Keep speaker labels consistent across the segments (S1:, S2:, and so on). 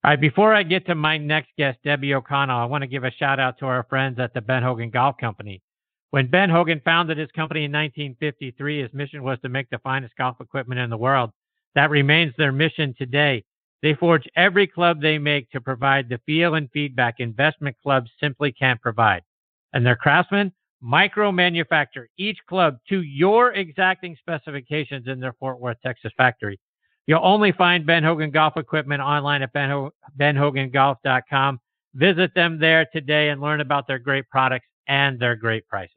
S1: All right, before I get to my next guest, Debbie O'Connell, I want to give a shout out to our friends at the Ben Hogan Golf Company. When Ben Hogan founded his company in 1953, his mission was to make the finest golf equipment in the world. That remains their mission today. They forge every club they make to provide the feel and feedback investment clubs simply can't provide. And their craftsmen micro-manufacture each club to your exacting specifications in their Fort Worth, Texas factory. You'll only find Ben Hogan Golf equipment online at benhogangolf.com. Visit them there today and learn about their great products and their great prices.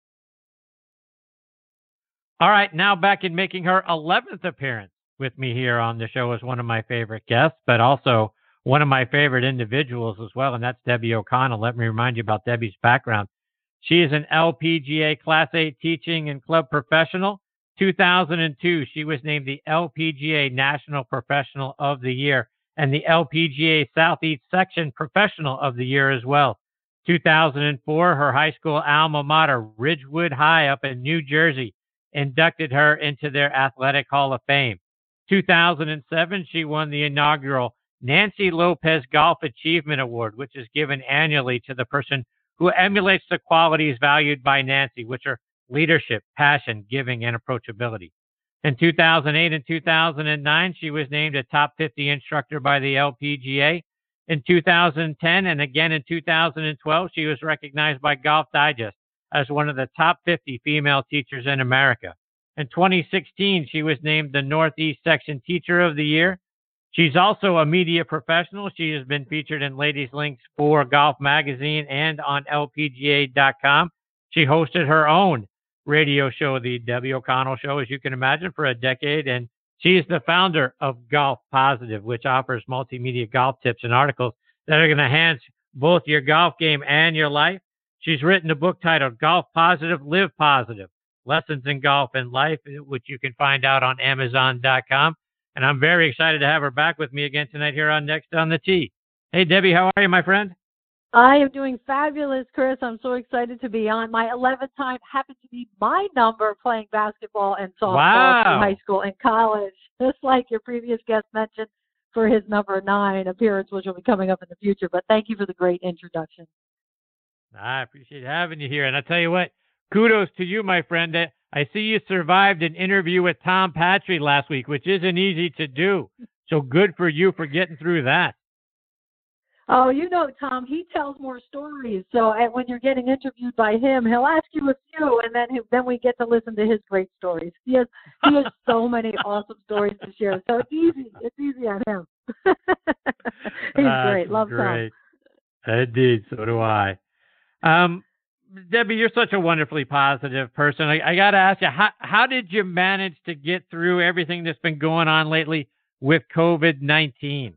S1: All right, now back in making her 11th appearance with me here on the show as one of my favorite guests, but also one of my favorite individuals as well, and that's Debbie O'Connell. Let me remind you about Debbie's background. She is an LPGA Class A teaching and club professional. 2002, she was named the LPGA National Professional of the Year and the LPGA Southeast Section Professional of the Year as well. 2004, her high school alma mater, Ridgewood High up in New Jersey, inducted her into their Athletic Hall of Fame. 2007, she won the inaugural Nancy Lopez Golf Achievement Award, which is given annually to the person who emulates the qualities valued by Nancy, which are leadership, passion, giving, and approachability. In 2008 and 2009, she was named a top 50 instructor by the LPGA. In 2010 and again in 2012, she was recognized by Golf Digest as one of the top 50 female teachers in America. In 2016, she was named the Northeast Section Teacher of the Year. She's also a media professional. She has been featured in Ladies Links for Golf Magazine and on LPGA.com. She hosted her own radio show, the Debbie O'Connell Show, as you can imagine, for a decade. And she is the founder of Golf Positive, which offers multimedia golf tips and articles that are going to enhance both your golf game and your life. She's written a book titled Golf Positive, Live Positive, Lessons in Golf and Life, which you can find out on Amazon.com. And I'm very excited to have her back with me again tonight here on Next on the Tee. Hey, Debbie, how are you, my friend?
S2: I am doing fabulous, Chris. I'm so excited to be on. My 11th time happened to be my number playing basketball and softball through high school and college, just like your previous guest mentioned for his number 9 appearance, which will be coming up in the future. But thank you for the great introduction.
S1: I appreciate having you here. And I tell you what, kudos to you, my friend. I see you survived an interview with Tom Patry last week, which isn't easy to do. So good for you for getting through that.
S2: Oh, you know, Tom, he tells more stories. So when you're getting interviewed by him, he'll ask you a few, and then we get to listen to his great stories. He has so many awesome stories to share. So it's easy. It's easy on him. He's great. Love Tom.
S1: Indeed. So do I. Debbie, you're such a wonderfully positive person. I got to ask you, how did you manage to get through everything that's been going on lately with COVID-19?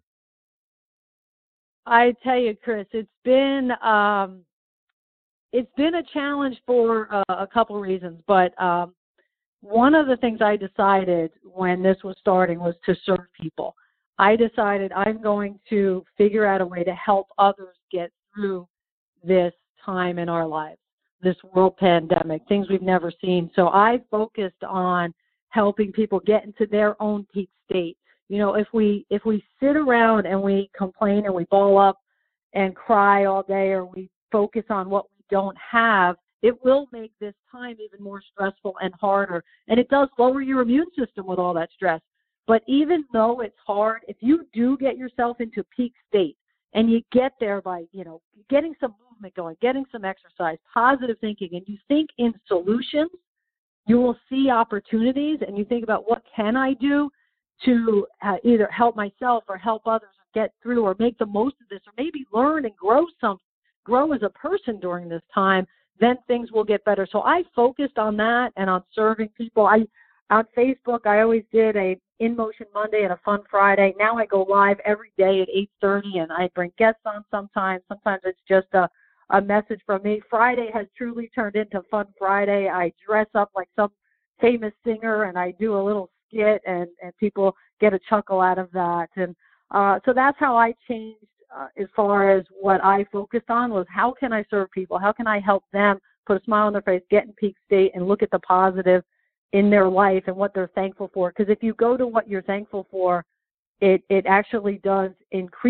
S2: I tell you, Chris, it's been a challenge for a couple reasons. But one of the things I decided when this was starting was to serve people. I decided I'm going to figure out a way to help others get through this time in our lives, this world pandemic, things we've never seen. So I focused on helping people get into their own peak state. You know, if we sit around and we complain and we ball up and cry all day, or we focus on what we don't have, it will make this time even more stressful and harder. And it does lower your immune system with all that stress. But even though it's hard, if you do get yourself into peak state and you get there by, you know, getting some movement going, getting some exercise, positive thinking, and you think in solutions, you will see opportunities, and you think about what can I do to either help myself or help others get through or make the most of this, or maybe learn and grow as a person during this time, then things will get better. So I focused on that and on serving people. On Facebook, I always did a In Motion Monday and a Fun Friday. Now I go live every day at 8:30, and I bring guests on sometimes. Sometimes it's just a message from me. Friday has truly turned into Fun Friday. I dress up like some famous singer, and I do a little skit, and people get a chuckle out of that. And so that's how I changed as far as what I focused on was how can I serve people? How can I help them put a smile on their face, get in peak state, and look at the positive in their life and what they're thankful for? Because if you go to what you're thankful for, it actually does increase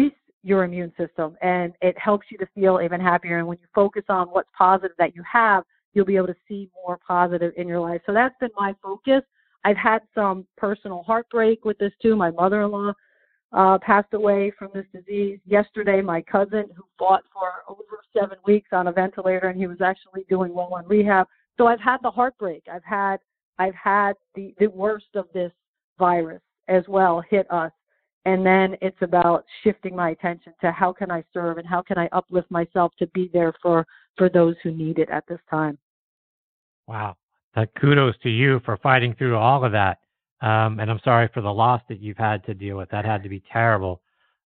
S2: your immune system, and it helps you to feel even happier. And when you focus on what's positive that you have, you'll be able to see more positive in your life. So that's been my focus. I've had some personal heartbreak with this too. My mother-in-law passed away from this disease. Yesterday, my cousin, who fought for over 7 weeks on a ventilator, and he was actually doing well in rehab. So I've had the heartbreak. I've had the worst of this virus as well hit us. And then it's about shifting my attention to how can I serve and how can I uplift myself to be there for those who need it at this time.
S1: Wow. Kudos to you for fighting through all of that. And I'm sorry for the loss that you've had to deal with. That had to be terrible.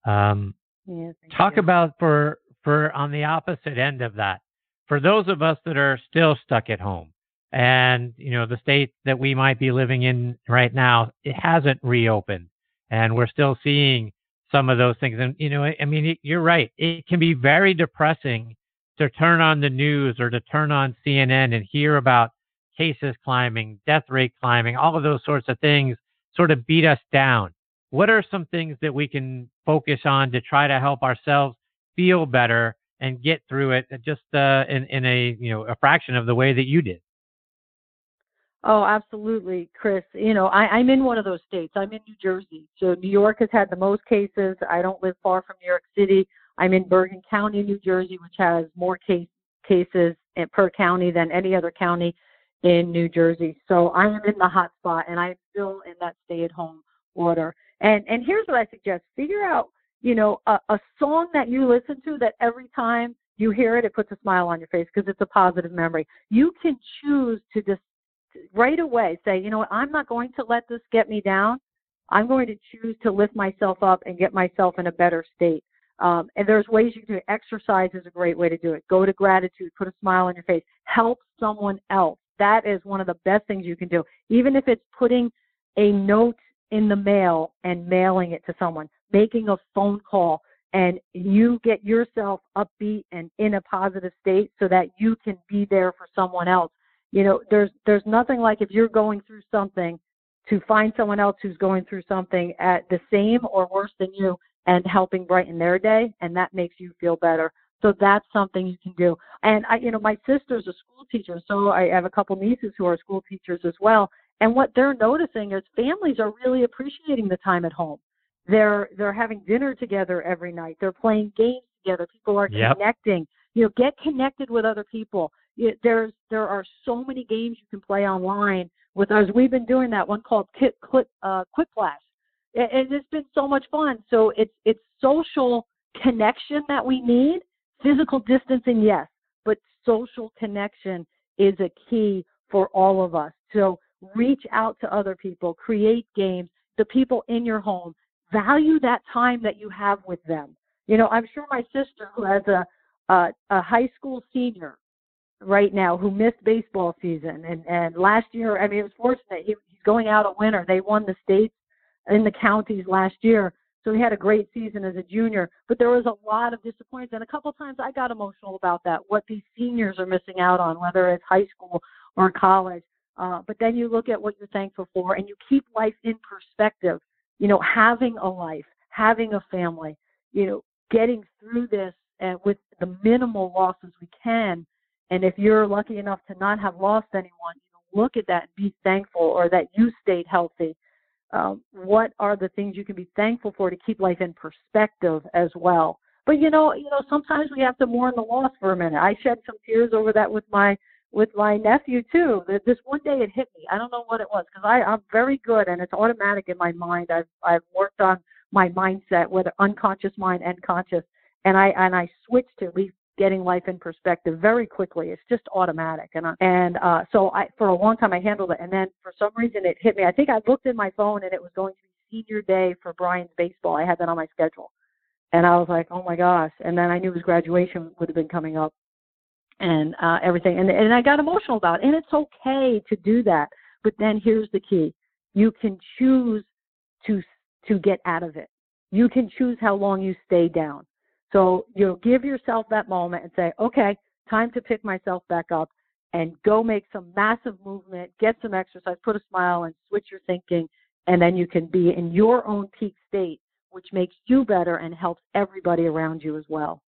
S1: Talk about for on the opposite end of that, for those of us that are still stuck at home, and the state that we might be living in right now, it hasn't reopened, and we're still seeing some of those things. And I mean, you're right. It can be very depressing to turn on the news or to turn on CNN and hear about cases climbing, death rate climbing, all of those sorts of things sort of beat us down. What are some things that we can focus on to try to help ourselves feel better and get through it just in a fraction of the way that you did?
S2: Oh, absolutely, Chris. I'm in one of those states. I'm in New Jersey. So New York has had the most cases. I don't live far from New York City. I'm in Bergen County, New Jersey, which has more cases per county than any other county in New Jersey. So I am in the hot spot, and I'm still in that stay-at-home order. And here's what I suggest. Figure out, a song that you listen to that every time you hear it, it puts a smile on your face because it's a positive memory. You can choose to just right away say, I'm not going to let this get me down. I'm going to choose to lift myself up and get myself in a better state. And there's ways you can do it. Exercise is a great way to do it. Go to gratitude, put a smile on your face, help someone else. That is one of the best things you can do. Even if it's putting a note in the mail and mailing it to someone, making a phone call, and you get yourself upbeat and in a positive state so that you can be there for someone else. There's nothing like if you're going through something to find someone else who's going through something at the same or worse than you and helping brighten their day, and that makes you feel better. So that's something you can do. And my sister's a school teacher, so I have a couple nieces who are school teachers as well. And what they're noticing is families are really appreciating the time at home. They're having dinner together every night. They're playing games together. People are connecting. Get connected with other people. There are so many games you can play online with us. We've been doing that one called Quick Flash. And it's been so much fun. So it's social connection that we need. Physical distancing, yes, but social connection is a key for all of us. So reach out to other people, create games, the people in your home, value that time that you have with them. I'm sure my sister, who has a high school senior right now who missed baseball season, and last year, it was fortunate. He's going out a winner. They won the states in the counties last year. So he had a great season as a junior, but there was a lot of disappointment. And a couple of times I got emotional about that, what these seniors are missing out on, whether it's high school or college. But then you look at what you're thankful for, and you keep life in perspective. Having a life, having a family, getting through this with the minimal losses we can. And if you're lucky enough to not have lost anyone, look at that and be thankful, or that you stayed healthy. What are the things you can be thankful for to keep life in perspective as well? But sometimes we have to mourn the loss for a minute. I shed some tears over that with my nephew too. This one day it hit me. I don't know what it was, because I'm very good, and it's automatic in my mind. I've worked on my mindset, whether unconscious mind and conscious, and I switched to getting life in perspective very quickly. It's just automatic. So for a long time I handled it. And then for some reason it hit me. I think I looked at my phone and it was going to be senior day for Brian's baseball. I had that on my schedule. And I was like, oh my gosh. And then I knew his graduation would have been coming up and everything. And I got emotional about it. And it's okay to do that. But then here's the key. You can choose to get out of it. You can choose how long you stay down. So give yourself that moment and say, okay, time to pick myself back up and go make some massive movement, get some exercise, put a smile, and switch your thinking, and then you can be in your own peak state which makes you better and helps everybody around you as well.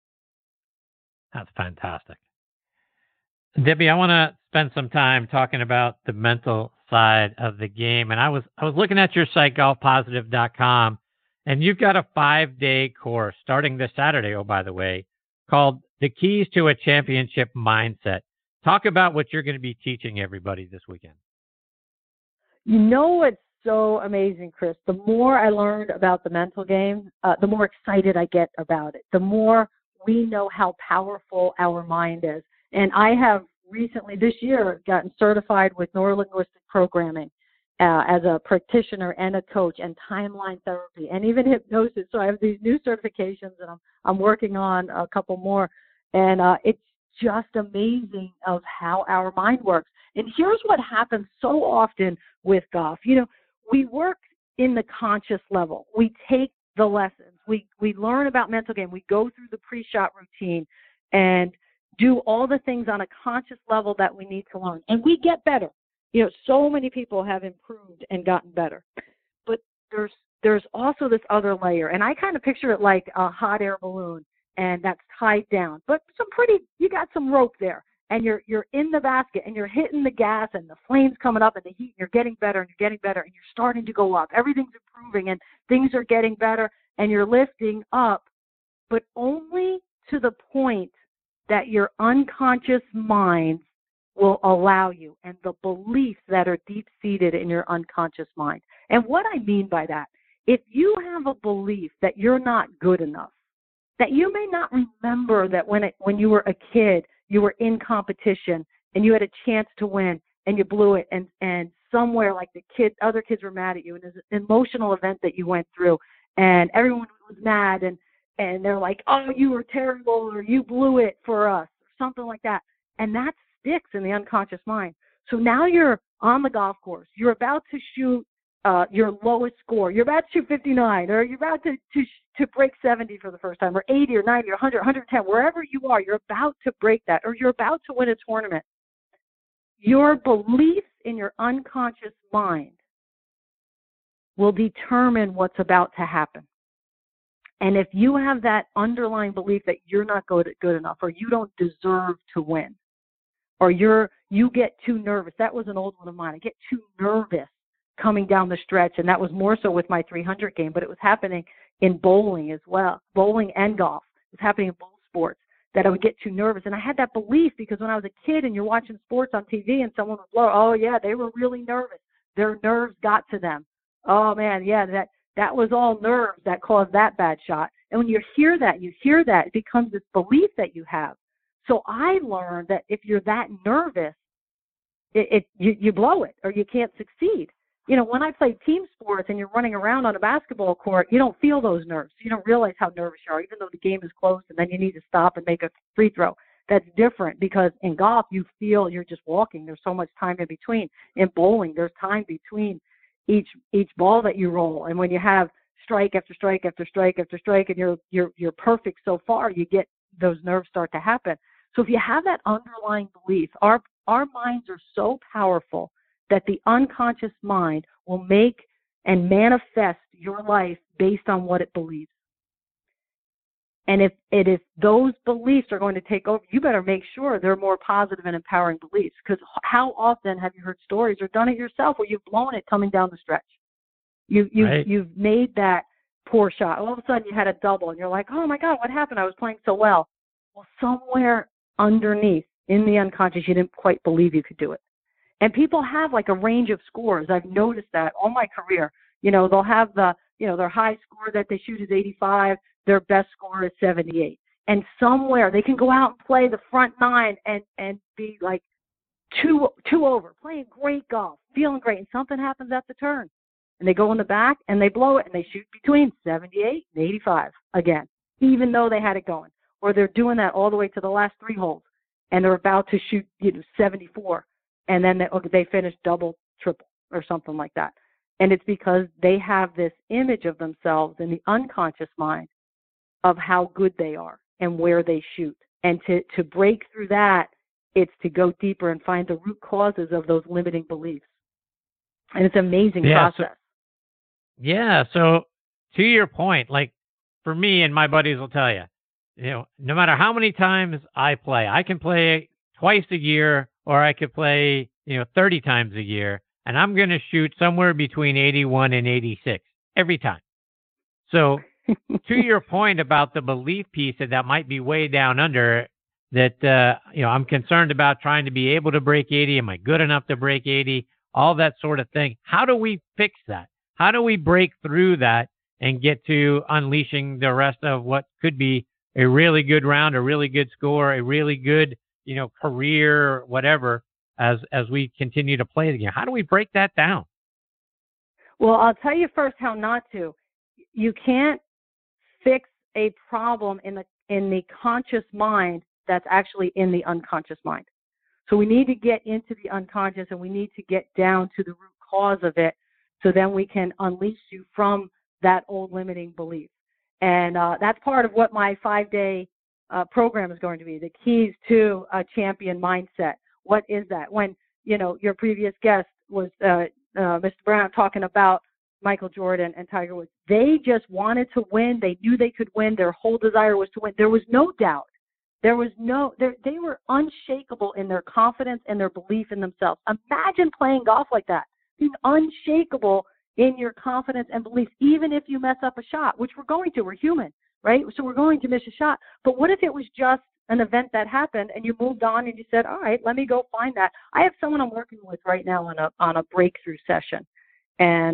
S1: That's fantastic. Debbie, I want to spend some time talking about the mental side of the game. And I was looking at your site, golfpositive.com, and you've got a 5-day course starting this Saturday, oh, by the way, called The Keys to a Championship Mindset. Talk about what you're going to be teaching everybody this weekend.
S2: You know what's so amazing, Chris? The more I learned about the mental game, the more excited I get about it. The more we know how powerful our mind is. And I have recently, this year, gotten certified with neurolinguistic programming as a practitioner and a coach, and timeline therapy, and even hypnosis. So I have these new certifications, and I'm working on a couple more. And it's just amazing of how our mind works. And here's what happens so often with golf. You know, we work in the conscious level. We take the lessons. We learn about mental game. We go through the pre-shot routine and do all the things on a conscious level that we need to learn. And we get better. You know, so many people have improved and gotten better. But there's also this other layer. And I kind of picture it like a hot air balloon, and that's tied down. But you got some rope there. And you're in the basket, and you're hitting the gas, and the flame's coming up, and the heat, and you're getting better, and you're getting better, and you're starting to go up. Everything's improving, and things are getting better, and you're lifting up, but only to the point that your unconscious mind will allow you, and the beliefs that are deep-seated in your unconscious mind. And what I mean by that, if you have a belief that you're not good enough, that you may not remember that when you were a kid, you were in competition and you had a chance to win and you blew it, and somewhere like other kids were mad at you, and there's an emotional event that you went through, and everyone was mad, and they're like, oh, you were terrible, or you blew it for us, or something like that. And that sticks in the unconscious mind. So now you're on the golf course. You're about to shoot your lowest score. You're about to shoot 59, or you're about to break 70 for the first time, or 80 or 90 or 100, 110, wherever you are, you're about to break that, or you're about to win a tournament. Your beliefs in your unconscious mind will determine what's about to happen. And if you have that underlying belief that you're not good enough, or you don't deserve to win, or you get too nervous. That was an old one of mine. I get too nervous coming down the stretch, and that was more so with my 300 game, but it was happening in bowling as well, bowling and golf. It was happening in both sports, that I would get too nervous. And I had that belief because when I was a kid and you're watching sports on TV and someone would blow, oh, yeah, they were really nervous. Their nerves got to them. Oh, man, yeah, that was all nerves that caused that bad shot. And when you hear that, it becomes this belief that you have. So I learned that if you're that nervous, you blow it, or you can't succeed. You know, when I play team sports and you're running around on a basketball court, you don't feel those nerves. You don't realize how nervous you are, even though the game is close and then you need to stop and make a free throw. That's different because in golf, you feel you're just walking. There's so much time in between. In bowling, there's time between each ball that you roll. And when you have strike after strike after strike after strike and you're perfect so far, you get those nerves start to happen. So if you have that underlying belief, our minds are so powerful that the unconscious mind will make and manifest your life based on what it believes. And if those beliefs are going to take over, you better make sure they're more positive and empowering beliefs. Because how often have you heard stories or done it yourself where you've blown it coming down the stretch? You've made that poor shot. All of a sudden you had a double and you're like, oh my God, what happened? I was playing so well. Well, somewhere underneath in the unconscious, you didn't quite believe you could do it. And people have like a range of scores. I've noticed that all my career. You know, they'll have their high score that they shoot is 85. Their best score is 78. And somewhere they can go out and play the front nine and be like two over, playing great golf, feeling great. And something happens at the turn. And they go in the back and they blow it and they shoot between 78 and 85 again, even though they had it going. Or they're doing that all the way to the last 3 holes and they're about to shoot 74. And then they finish double, triple, or something like that. And it's because they have this image of themselves in the unconscious mind of how good they are and where they shoot. And to break through that, it's to go deeper and find the root causes of those limiting beliefs. And it's an amazing process.
S1: So to your point, like for me and my buddies will tell you, no matter how many times I play, I can play twice a year or I could play, 30 times a year, and I'm going to shoot somewhere between 81 and 86 every time. So to your point about the belief piece that might be way down under, that, I'm concerned about trying to be able to break 80. Am I good enough to break 80? All that sort of thing. How do we fix that? How do we break through that and get to unleashing the rest of what could be a really good round, a really good score, a really good, career, whatever, as we continue to play the game? How do we break that down?
S3: Well, I'll tell you first how not to. You can't fix a problem in the conscious mind that's actually in the unconscious mind. So we need to get into the unconscious, and we need to get down to the root cause of it, so then we can unleash you from that old limiting belief. And that's part of what my 5-day program is going to be, the keys to a champion mindset. What is that? When, your previous guest was Mr. Brown talking about Michael Jordan and Tiger Woods. They just wanted to win. They knew they could win. Their whole desire was to win. There was no doubt. They were unshakable in their confidence and their belief in themselves. Imagine playing golf like that, being unshakable in your confidence and belief, even if you mess up a shot, which we're going to. We're human, right? So we're going to miss a shot. But what if it was just an event that happened and you moved on and you said, all right, let me go find that. I have someone I'm working with right now on a breakthrough session. And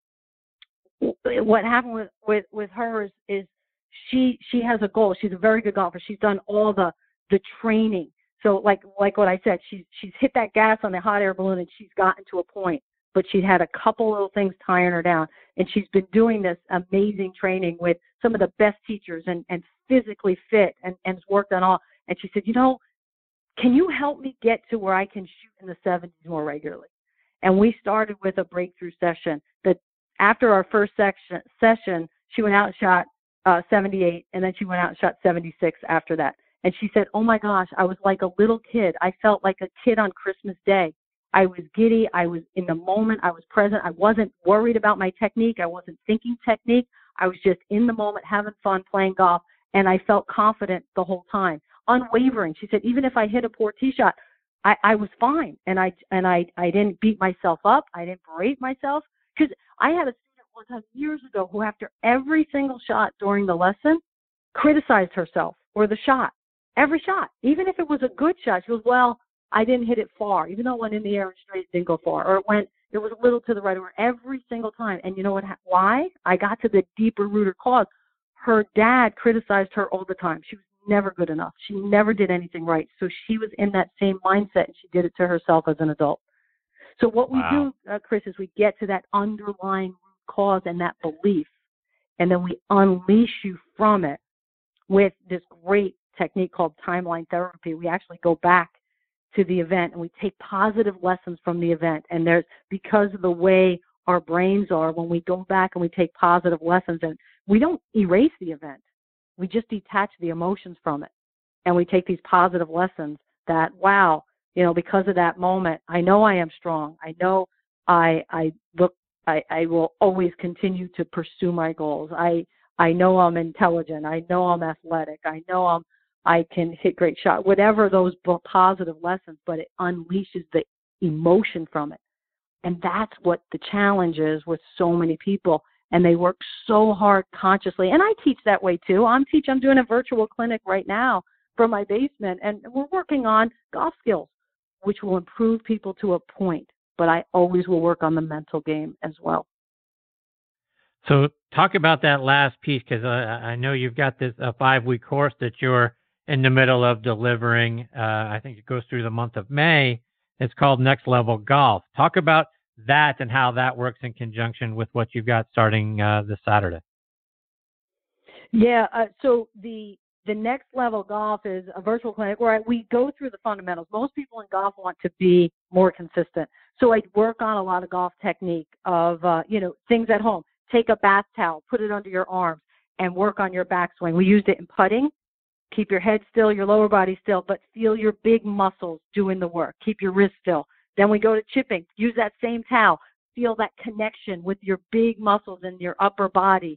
S3: what happened with her is she has a goal. She's a very good golfer. She's done all the training. So like what I said, she's hit that gas on the hot air balloon and she's gotten to a point, but she had a couple little things tying her down. And she's been doing this amazing training with some of the best teachers and physically fit and has worked on all. And she said, can you help me get to where I can shoot in the 70s more regularly? And we started with a breakthrough session that after our first session, she went out and shot 78, and then she went out and shot 76 after that. And she said, oh my gosh, I was like a little kid. I felt like a kid on Christmas Day. I was giddy. I was in the moment. I was present. I wasn't worried about my technique. I wasn't thinking technique. I was just in the moment, having fun, playing golf, and I felt confident the whole time, unwavering. She said, even if I hit a poor tee shot, I was fine, and I didn't beat myself up. I didn't berate myself, because I had a student one time years ago who, after every single shot during the lesson, criticized herself or the shot, every shot, even if it was a good shot. She goes, well, I didn't hit it far, even though it went in the air and straight, it didn't go far, or it was a little to the right, or every single time. And you know what? Why? I got to the deeper rooted cause. Her dad criticized her all the time. She was never good enough. She never did anything right. So she was in that same mindset, and she did it to herself as an adult. So what we do, Chris, is we get to that underlying root cause and that belief, and then we unleash you from it with this great technique called timeline therapy. We actually go back to the event and we take positive lessons from the event. And there's, because of the way our brains are, when we go back and we take positive lessons, and we don't erase the event, we just detach the emotions from it. And we take these positive lessons that, wow, because of that moment, I know I am strong. I know I will always continue to pursue my goals. I know I'm intelligent. I know I'm athletic. I know I can hit great shots, whatever those positive lessons, but it unleashes the emotion from it. And that's what the challenge is with so many people. And they work so hard consciously. And I teach that way too. I'm doing a virtual clinic right now from my basement, and we're working on golf skills, which will improve people to a point. But I always will work on the mental game as well.
S1: So talk about that last piece, because I know you've got this a 5-week course that you're in the middle of delivering. I think it goes through the month of May. It's called Next Level Golf. Talk about that and how that works in conjunction with what you've got starting this Saturday.
S3: Yeah, so the Next Level Golf is a virtual clinic where we go through the fundamentals. Most people in golf want to be more consistent. So I work on a lot of golf technique of, things at home. Take a bath towel, put it under your arms, and work on your backswing. We used it in putting. Keep your head still, your lower body still, but feel your big muscles doing the work. Keep your wrist still. Then we go to chipping. Use that same towel. Feel that connection with your big muscles in your upper body.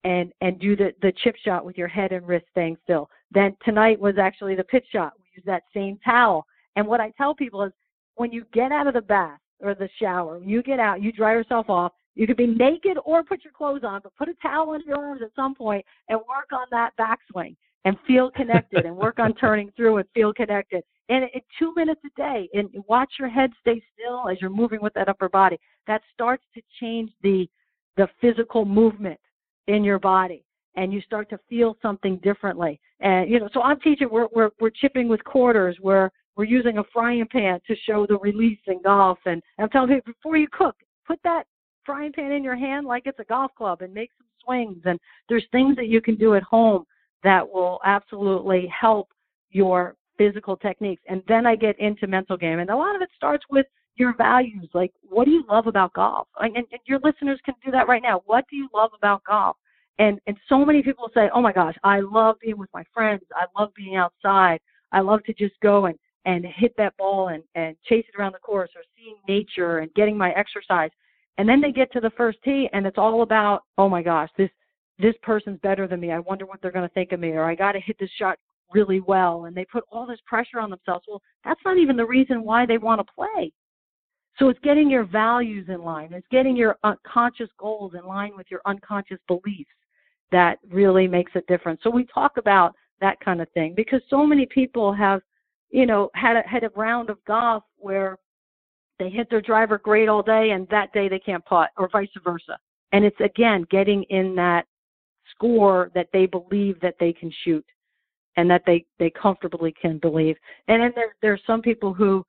S3: and do the chip shot with your head and wrist staying still. Then tonight was actually the pitch shot. We use that same towel. And what I tell people is when you get out of the bath or the shower, when you get out, you dry yourself off. You could be naked or put your clothes on, but put a towel under your arms at some point and work on that backswing and feel connected and work on turning through and feel connected. And 2 minutes a day, and watch your head stay still as you're moving with that upper body. That starts to change the physical movement in your body, and you start to feel something differently. And so I'm teaching. We're chipping with quarters. We're using a frying pan to show the release in golf. And I'm telling people, before you cook, put that frying pan in your hand like it's a golf club and make some swings. And there's things that you can do at home that will absolutely help your physical techniques. And then I get into mental game. And a lot of it starts with your values. Like, what do you love about golf? And your listeners can do that right now. What do you love about golf? And so many people say, oh my gosh, I love being with my friends. I love being outside. I love to just go and hit that ball and chase it around the course, or seeing nature and getting my exercise. And then they get to the first tee and it's all about, oh my gosh, this person's better than me. I wonder what they're going to think of me, or I got to hit this shot really well. And they put all this pressure on themselves. Well, that's not even the reason why they want to play. So it's getting your values in line. It's getting your unconscious goals in line with your unconscious beliefs that really makes a difference. So we talk about that kind of thing because so many people have, had a round of golf where they hit their driver great all day and that day they can't putt, or vice versa. And it's, again, getting in that score that they believe that they can shoot and that they comfortably can believe. And then there's some people who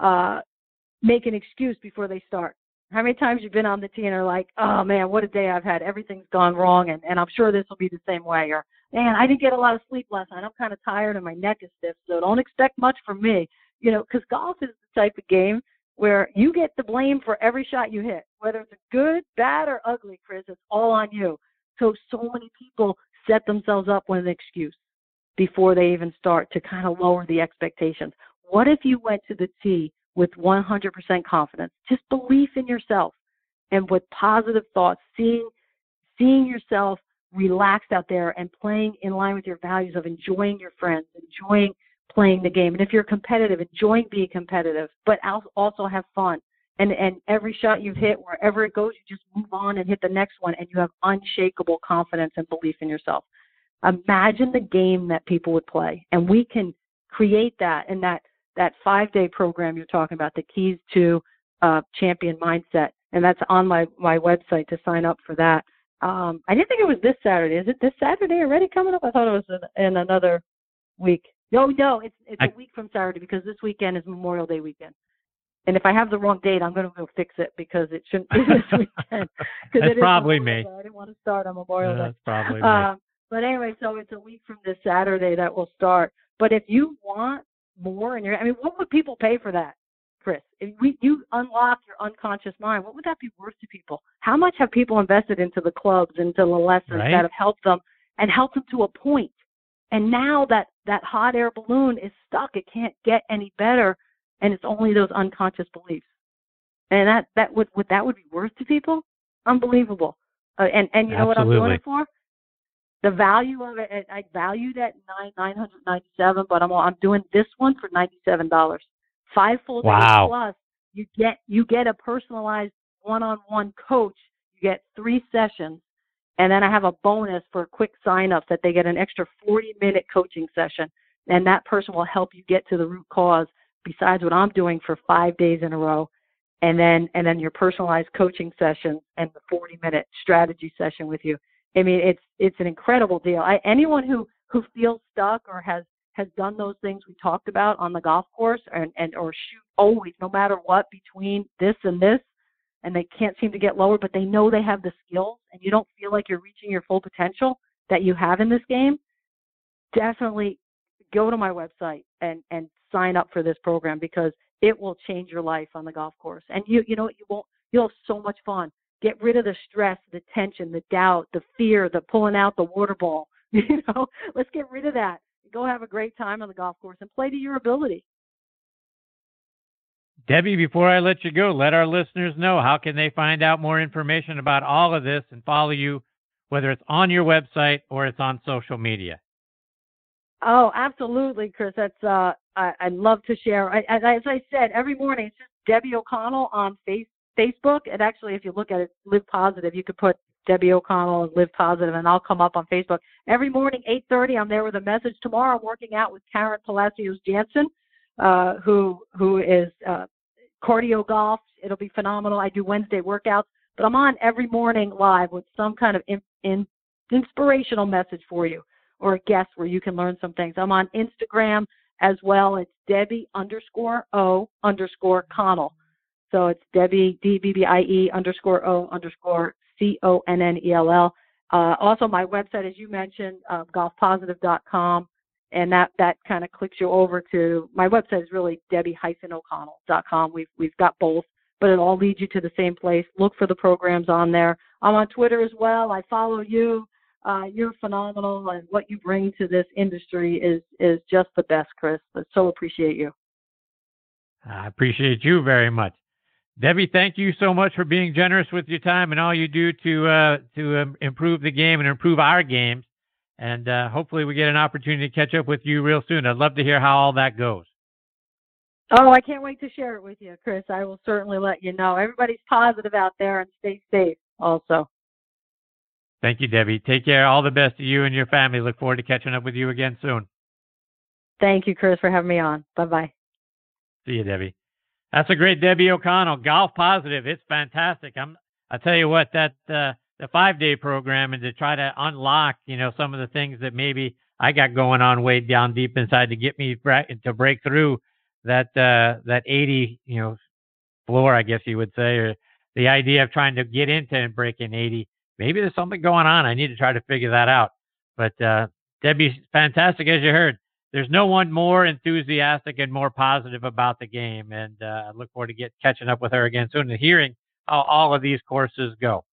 S3: make an excuse before they start. How many times you've been on the tee and are like, oh man, what a day I've had. Everything's gone wrong and I'm sure this will be the same way. Or, man, I didn't get a lot of sleep last night. I'm kind of tired and my neck is stiff, so don't expect much from me. Because golf is the type of game where you get the blame for every shot you hit. Whether it's good, bad, or ugly, Chris, it's all on you. So many people set themselves up with an excuse before they even start to kind of lower the expectations. What if you went to the tee with 100% confidence, just belief in yourself, and with positive thoughts, seeing yourself relaxed out there and playing in line with your values of enjoying your friends, enjoying playing the game. And if you're competitive, enjoying being competitive, but also have fun. And every shot you've hit, wherever it goes, you just move on and hit the next one, and you have unshakable confidence and belief in yourself. Imagine the game that people would play, and we can create that in that 5-day program you're talking about, the Keys to Champion Mindset, and that's on my website to sign up for that. I didn't think it was this Saturday. Is it this Saturday already coming up? I thought it was in another week. No, it's a week from Saturday, because this weekend is Memorial Day weekend. And if I have the wrong date, I'm going to go fix it, because it shouldn't be this weekend.
S1: That's probably me.
S3: I didn't want to start on Memorial Day.
S1: That's probably me.
S3: But anyway, so it's a week from this Saturday that will start. But if you want more, what would people pay for that, Chris? If you unlock your unconscious mind, what would that be worth to people? How much have people invested into the clubs, into the lessons that have helped them to a point? And now that hot air balloon is stuck, it can't get any better, and it's only those unconscious beliefs. And that would be worth to people? Unbelievable. And you know what I'm doing it for? The value of it, I valued at $997, but I'm doing this one for $97. 5 full days plus. You get a personalized one-on-one coach. You get 3 sessions, and then I have a bonus for quick sign-ups that they get an extra 40-minute coaching session, and that person will help you get to the root cause. Besides what I'm doing for 5 days in a row, and then your personalized coaching session and the 40-minute strategy session with you. I mean, it's an incredible deal. Anyone who feels stuck or has done those things we talked about on the golf course or shoot always, no matter what, between this and this, and they can't seem to get lower, but they know they have the skills, and you don't feel like you're reaching your full potential that you have in this game, definitely go to my website and sign up for this program, because it will change your life on the golf course. And you'll have so much fun. Get rid of the stress, the tension, the doubt, the fear, the pulling out the water ball. Let's get rid of that. Go have a great time on the golf course and play to your ability.
S1: Debbie, before I let you go, let our listeners know, how can they find out more information about all of this and follow you whether it's on your website or it's on social media?
S3: Oh, absolutely, Chris. That's I'd love to share. As I said, every morning it's just Debbie O'Connell on Facebook. And actually, if you look at it, Live Positive, you could put Debbie O'Connell and Live Positive, and I'll come up on Facebook. Every morning, 8:30, I'm there with a message. Tomorrow, I'm working out with Karen Palacios Jansen, who is cardio golf. It'll be phenomenal. I do Wednesday workouts, but I'm on every morning live with some kind of inspirational message for you, or a guest where you can learn some things. I'm on Instagram as well. It's Debbie_O_Connell. So it's Debbie, DBBIE_O_CONNELL. Also, my website, as you mentioned, golfpositive.com, and that kind of clicks you over to my website. Is really Debbie-O'Connell.com. We've got both, but it all leads you to the same place. Look for the programs on there. I'm on Twitter as well. I follow you. You're phenomenal, and what you bring to this industry is just the best, Chris. I so appreciate you.
S1: I appreciate you very much. Debbie, thank you so much for being generous with your time and all you do to improve the game and improve our games. And hopefully we get an opportunity to catch up with you real soon. I'd love to hear how all that goes.
S3: Oh, I can't wait to share it with you, Chris. I will certainly let you know. Everybody's positive out there, and stay safe also.
S1: Thank you, Debbie. Take care. All the best to you and your family. Look forward to catching up with you again soon.
S3: Thank you, Chris, for having me on. Bye-bye.
S1: See you, Debbie. That's a great Debbie O'Connell. Golf Positive. It's fantastic. I tell you what, that the 5-day program, and to try to unlock, some of the things that maybe I got going on way down deep inside to get me to break through that 80, floor, I guess you would say, or the idea of trying to get into and break in 80. Maybe there's something going on. I need to try to figure that out. But Debbie's fantastic, as you heard. There's no one more enthusiastic and more positive about the game, and I look forward to catching up with her again soon and hearing how all of these courses go.